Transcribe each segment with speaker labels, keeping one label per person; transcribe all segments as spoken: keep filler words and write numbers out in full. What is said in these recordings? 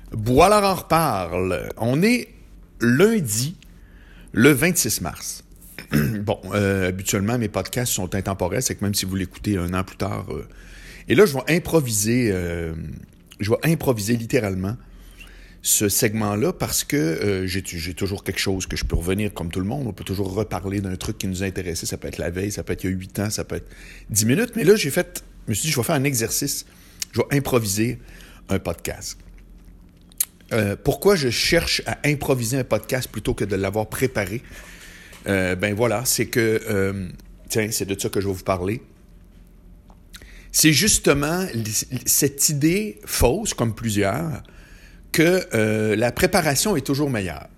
Speaker 1: Voilà, on en reparle. On est lundi, le vingt-six mars. Bon, euh, habituellement, mes podcasts sont intemporels, c'est que même si vous l'écoutez un an plus tard... Euh... Et là, je vais improviser, euh... je vais improviser littéralement ce segment-là parce que euh, j'ai, j'ai toujours quelque chose que je peux revenir comme tout le monde. On peut toujours reparler d'un truc qui nous a intéressé. Ça peut être la veille, ça peut être il y a huit ans, ça peut être dix minutes. Mais là, j'ai fait... Je me suis dit, je vais faire un exercice. Je vais improviser un podcast. Euh, pourquoi je cherche à improviser un podcast plutôt que de l'avoir préparé? Euh, ben voilà, c'est que... Euh, tiens, c'est de ça que je vais vous parler. C'est justement cette idée fausse, comme plusieurs, que euh, la préparation est toujours meilleure.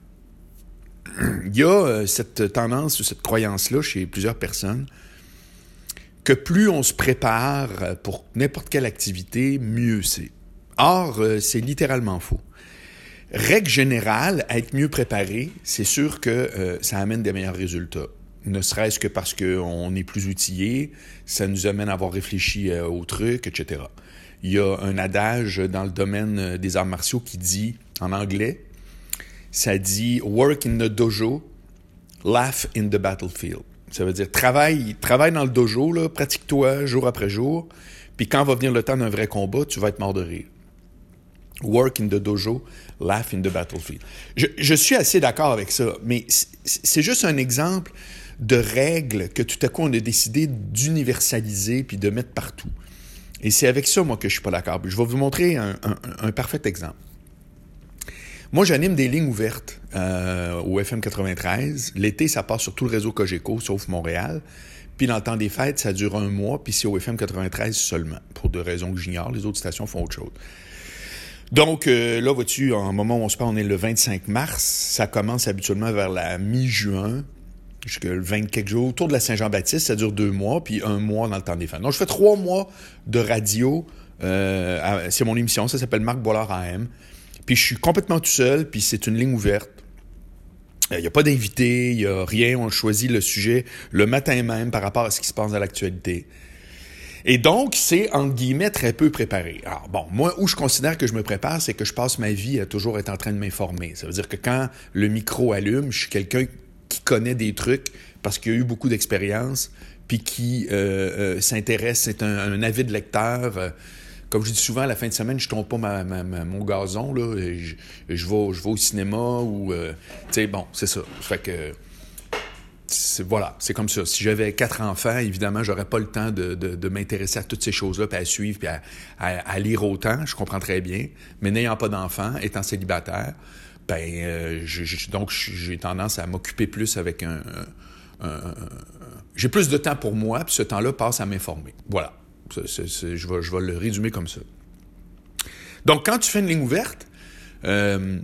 Speaker 1: Il y a euh, cette tendance ou cette croyance-là chez plusieurs personnes que plus on se prépare pour n'importe quelle activité, mieux c'est. Or, euh, c'est littéralement faux. Règle générale, être mieux préparé, c'est sûr que euh, ça amène des meilleurs résultats. Ne serait-ce que parce qu'on est plus outillé, ça nous amène à avoir réfléchi euh, au truc, et cetera. Il y a un adage dans le domaine des arts martiaux qui dit, en anglais, ça dit « work in the dojo, laugh in the battlefield ». Ça veut dire travaille, travaille dans le dojo, là, pratique-toi jour après jour, puis quand va venir le temps d'un vrai combat, tu vas être mort de rire. Work in the dojo, laugh in the battlefield. Je, je suis assez d'accord avec ça, mais c'est juste un exemple de règles que tout à coup on a décidé d'universaliser puis de mettre partout. Et c'est avec ça, moi, que je suis pas d'accord. Je vais vous montrer un, un, un parfait exemple. Moi, j'anime des lignes ouvertes euh, au F M quatre-vingt-treize. L'été, ça passe sur tout le réseau Cogeco, sauf Montréal. Puis dans le temps des fêtes, ça dure un mois, puis c'est au F M quatre-vingt-treize seulement, pour des raisons que j'ignore. Les autres stations font autre chose. Donc, euh, là, vois-tu, en moment où on se parle, on est le vingt-cinq mars. Ça commence habituellement vers la mi-juin, jusqu'à le vingt quelques jours, autour de la Saint-Jean-Baptiste. Ça dure deux mois, puis un mois dans le temps des fêtes. Donc, je fais trois mois de radio. Euh, c'est mon émission, ça s'appelle Marc Boilard A M. Puis je suis complètement tout seul, puis c'est une ligne ouverte. Il n'y a pas d'invité, il n'y a rien. On choisit le sujet le matin même par rapport à ce qui se passe dans l'actualité. Et donc, c'est, entre guillemets, très peu préparé. Alors, bon, moi, où je considère que je me prépare, c'est que je passe ma vie à toujours être en train de m'informer. Ça veut dire que quand le micro allume, je suis quelqu'un qui connaît des trucs parce qu'il a eu beaucoup d'expérience, puis qui euh, euh, s'intéresse, c'est un, un avide lecteur. Euh, comme je dis souvent, à la fin de semaine, je ne tombe pas ma, ma, ma, mon gazon, là, et je, je, vais, je vais au cinéma, ou, euh, tu sais, bon, c'est ça. Fait que... C'est, voilà, c'est comme ça. Si j'avais quatre enfants, évidemment, j'aurais pas le temps de, de, de m'intéresser à toutes ces choses-là, puis à suivre, puis à, à, à lire autant, je comprends très bien. Mais n'ayant pas d'enfants, étant célibataire, ben euh, je, je, donc j'ai tendance à m'occuper plus avec un, un, un, un... J'ai plus de temps pour moi, puis ce temps-là passe à m'informer. Voilà. C'est, c'est, c'est, je, vais, je vais le résumer comme ça. Donc, quand tu fais une ligne ouverte, euh,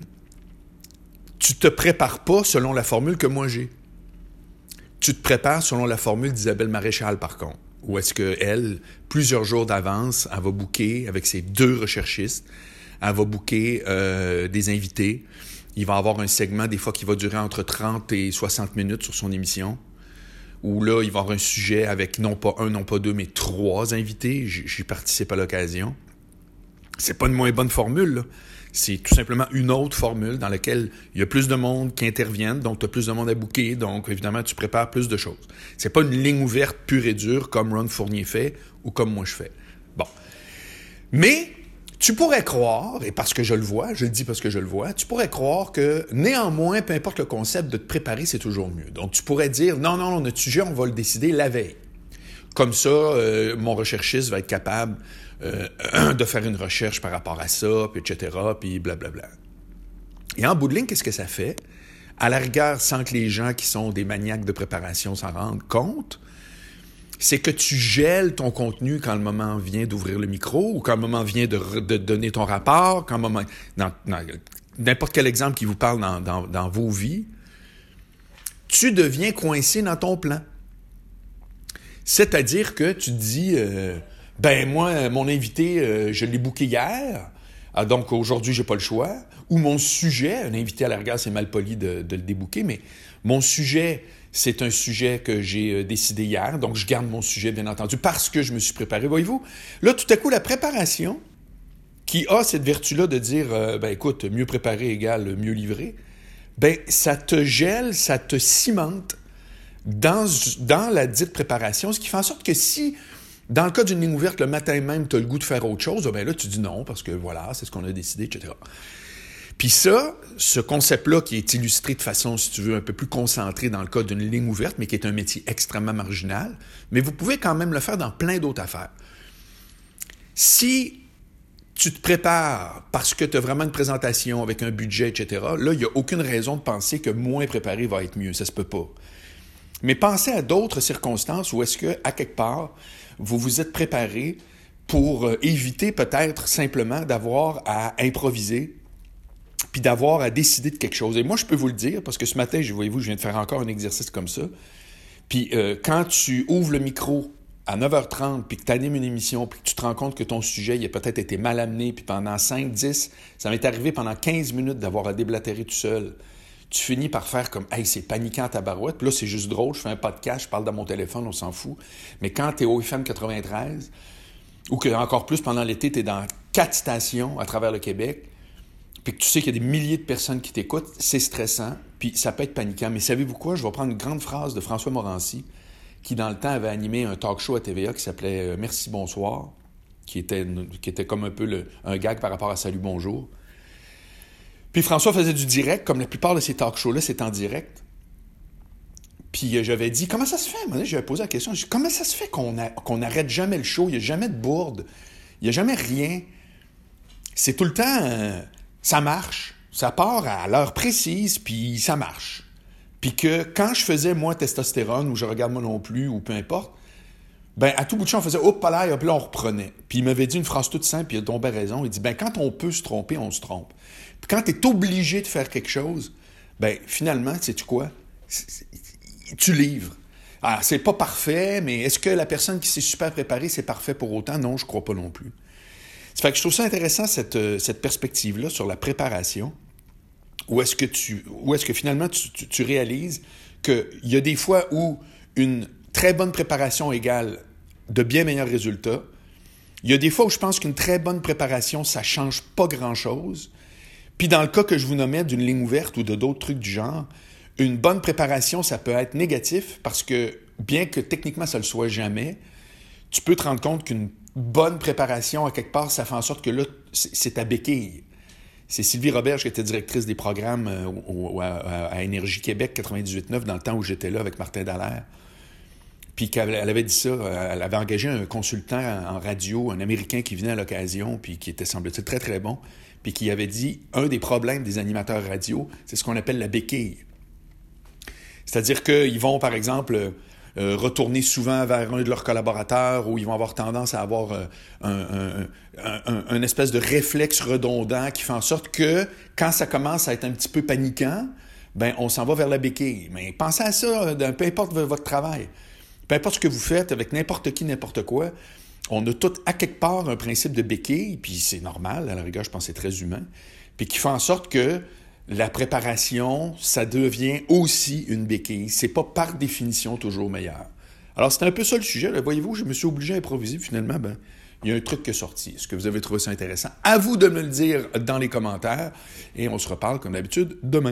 Speaker 1: tu te prépares pas selon la formule que moi j'ai. Tu te prépares selon la formule d'Isabelle Maréchal, par contre, où est-ce qu'elle, plusieurs jours d'avance, elle va booker avec ses deux recherchistes, elle va booker euh, des invités. Il va avoir un segment, des fois, qui va durer entre trente et soixante minutes sur son émission, où là, il va avoir un sujet avec non pas un, non pas deux, mais trois invités. J'y participe à l'occasion. C'est pas une moins bonne formule, là. C'est tout simplement une autre formule dans laquelle il y a plus de monde qui interviennent, donc tu as plus de monde à booker, donc évidemment, tu prépares plus de choses. C'est pas une ligne ouverte pure et dure comme Ron Fournier fait ou comme moi je fais. Bon. Mais tu pourrais croire, et parce que je le vois, je le dis parce que je le vois, tu pourrais croire que néanmoins, peu importe le concept, de te préparer, c'est toujours mieux. Donc tu pourrais dire, non, non, notre sujet, on va le décider la veille. Comme ça, euh, mon recherchiste va être capable euh, de faire une recherche par rapport à ça, puis et cetera, puis blablabla. Et en bout de ligne, qu'est-ce que ça fait? À la rigueur, sans que les gens qui sont des maniaques de préparation s'en rendent compte, c'est que tu gèles ton contenu quand le moment vient d'ouvrir le micro, ou quand le moment vient de, de donner ton rapport, quand le moment... Dans, dans, n'importe quel exemple qui vous parle dans, dans, dans vos vies, tu deviens coincé dans ton plan. C'est-à-dire que tu te dis, euh, ben moi, mon invité, euh, je l'ai booké hier, ah, donc aujourd'hui, j'ai pas le choix. Ou mon sujet, un invité à la rigueur, c'est mal poli de, de le débooker, mais mon sujet, c'est un sujet que j'ai euh, décidé hier, donc je garde mon sujet, bien entendu, parce que je me suis préparé. Voyez-vous, là, tout à coup, la préparation qui a cette vertu-là de dire, euh, ben écoute, mieux préparé égale mieux livré, ben ça te gèle, ça te cimente dans, dans la dite préparation, ce qui fait en sorte que si, dans le cas d'une ligne ouverte, le matin même, tu as le goût de faire autre chose, ben là, tu dis non, parce que voilà, c'est ce qu'on a décidé, et cetera. Puis ça, ce concept-là qui est illustré de façon, si tu veux, un peu plus concentrée dans le cas d'une ligne ouverte, mais qui est un métier extrêmement marginal, mais vous pouvez quand même le faire dans plein d'autres affaires. Si tu te prépares parce que tu as vraiment une présentation avec un budget, et cetera, là, il n'y a aucune raison de penser que moins préparé va être mieux. Ça se peut pas. Mais pensez à d'autres circonstances où est-ce que, à quelque part, vous vous êtes préparé pour euh, éviter peut-être simplement d'avoir à improviser puis d'avoir à décider de quelque chose. Et moi, je peux vous le dire, parce que ce matin, voyez-vous, je viens de faire encore un exercice comme ça. Puis euh, quand tu ouvres le micro à neuf heures trente, puis que tu animes une émission, puis que tu te rends compte que ton sujet, il a peut-être été mal amené, puis pendant cinq, dix, ça m'est arrivé pendant quinze minutes d'avoir à déblatérer tout seul. Tu finis par faire comme « Hey, c'est paniquant ta barouette », puis là, c'est juste drôle, je fais un podcast, je parle dans mon téléphone, on s'en fout. Mais quand tu es au F M quatre-vingt-treize, ou que encore plus pendant l'été, tu es dans quatre stations à travers le Québec, puis que tu sais qu'il y a des milliers de personnes qui t'écoutent, c'est stressant, puis ça peut être paniquant. Mais savez-vous quoi? Je vais prendre une grande phrase de François Morancy, qui dans le temps avait animé un talk show à T V A qui s'appelait « Merci, bonsoir », qui était, qui était comme un peu le, un gag par rapport à « Salut, bonjour ». Puis François faisait du direct, comme la plupart de ces talk shows-là, c'est en direct. Puis j'avais dit, comment ça se fait? Moi, j'avais posé la question, dit, comment ça se fait qu'on a, qu'on n'arrête jamais le show? Il n'y a jamais de bourde, il n'y a jamais rien. C'est tout le temps... Euh, ça marche, ça part à l'heure précise, puis ça marche. Puis que quand je faisais, moi, testostérone, ou je regarde moi non plus, ou peu importe, ben à tout bout de champ, on faisait « Hop, là, hop, là, on reprenait. » Puis il m'avait dit une phrase toute simple, puis il a tombé raison. Il dit « Ben quand on peut se tromper, on se trompe. Puis quand tu es obligé de faire quelque chose, ben finalement, sais-tu quoi? Tu livres. Alors, c'est pas parfait, mais est-ce que la personne qui s'est super préparée, c'est parfait pour autant? Non, je crois pas non plus. Ça fait que je trouve ça intéressant, cette, cette perspective-là sur la préparation, où est-ce que, tu, où est-ce que finalement tu, tu, tu réalises qu'il y a des fois où une très bonne préparation égale de bien meilleurs résultats. Il y a des fois où je pense qu'une très bonne préparation, ça ne change pas grand-chose. Puis dans le cas que je vous nommais d'une ligne ouverte ou de d'autres trucs du genre, une bonne préparation, ça peut être négatif parce que bien que techniquement ça ne le soit jamais, tu peux te rendre compte qu'une bonne préparation, à quelque part, ça fait en sorte que là, c'est, c'est ta béquille. C'est Sylvie Roberge qui était directrice des programmes euh, au, à, à Énergie Québec quatre-vingt-dix-huit neuf dans le temps où j'étais là avec Martin Dallaire. Puis qu'elle elle avait dit ça, elle avait engagé un consultant en radio, un Américain qui venait à l'occasion, puis qui était, semble-t-il, très, très bon, puis qui avait dit, un des problèmes des animateurs radio, c'est ce qu'on appelle la béquille. C'est-à-dire qu'ils vont, par exemple... Euh, retourner souvent vers un de leurs collaborateurs ou ils vont avoir tendance à avoir euh, un, un, un, un, un espèce de réflexe redondant qui fait en sorte que quand ça commence à être un petit peu paniquant, ben on s'en va vers la béquille. Mais pensez à ça, peu importe votre travail, peu importe ce que vous faites avec n'importe qui, n'importe quoi, on a tout à quelque part un principe de béquille, puis c'est normal, à la rigueur, je pense que c'est très humain, puis qui fait en sorte que la préparation, ça devient aussi une béquille. C'est pas par définition toujours meilleur. Alors, c'est un peu ça le sujet. Là. Voyez-vous, je me suis obligé à improviser. Finalement, ben, il y a un truc qui est sorti. Est-ce que vous avez trouvé ça intéressant? À vous de me le dire dans les commentaires. Et on se reparle, comme d'habitude, demain.